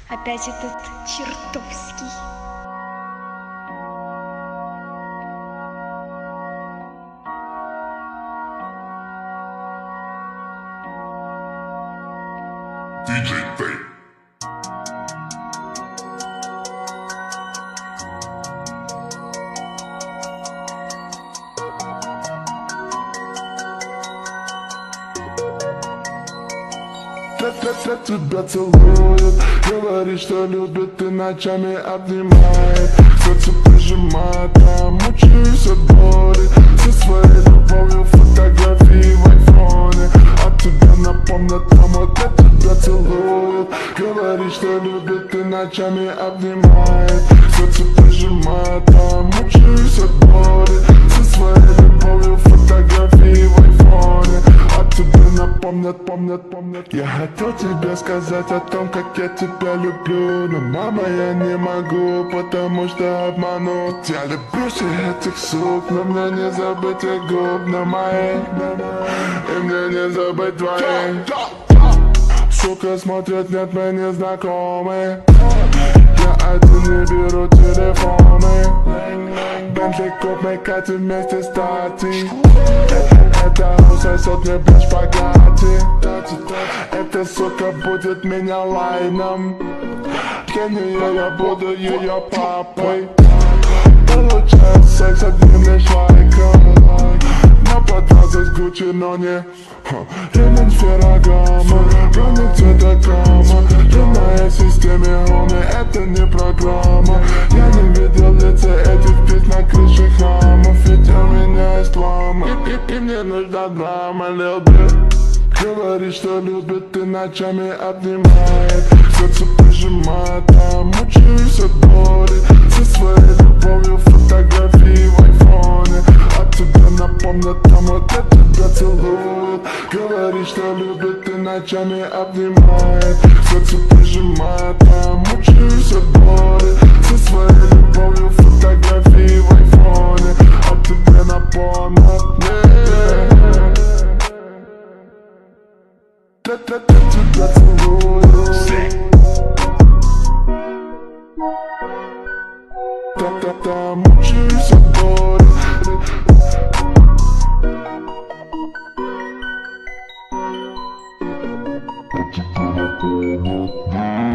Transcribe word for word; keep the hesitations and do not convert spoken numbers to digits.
Опять этот чертовский. диджей Тейп. Тебя целует, говорит, что любит и ночами обнимает. Сердце прижимает, а мучаюсь от боли. Со своей любовью фотографии в айфоне. А тебя напомнят, там вот я тебя целует. Говорит, что любит и ночами обнимает. Сердце прижимает, а мучаюсь от боли. Со своей любовью фотографии в айфоне. А тебе напомнят, помнят, помнят. Я хотел тебе сказать о том, как я тебя люблю. Но, мама, я не могу, потому что обману. Я люблю всех этих сук, но мне не забыть их губ на моих. И мне не забыть твоих. Сука смотрят, нет, мы не знакомы. Я один не беру телефоны. Бентли куп, мы катим вместе стати. Это сосет мне без шпагати. Эта сука будет меня лайном. Для нее я буду ее папой. Получаю секс одним лишь лайком. Нападался с Гуччи, но не ремень Феррагама. Броник цвета гамма. При моей системе уны это не программа. Я не видел лица этих птиц на крыше храмов. Ведь у меня есть лама. И, и, и мне нужна драма, любит. Говорит, что любит и ночами обнимает. Сердце прижимает, а мучаюсь от боли. Со своей любовью фотографии в айфоне. А тебе напомнят, там вот я тебя целует. Говорит, что любит и ночами обнимает. Сердце прижимает, а мучаюсь от боли. Со своей любовью фотографии в айфоне. А тебе напомнят, yeah. Тебя целую. Та-та-та, мучаюсь от боли. А тебя напомнят.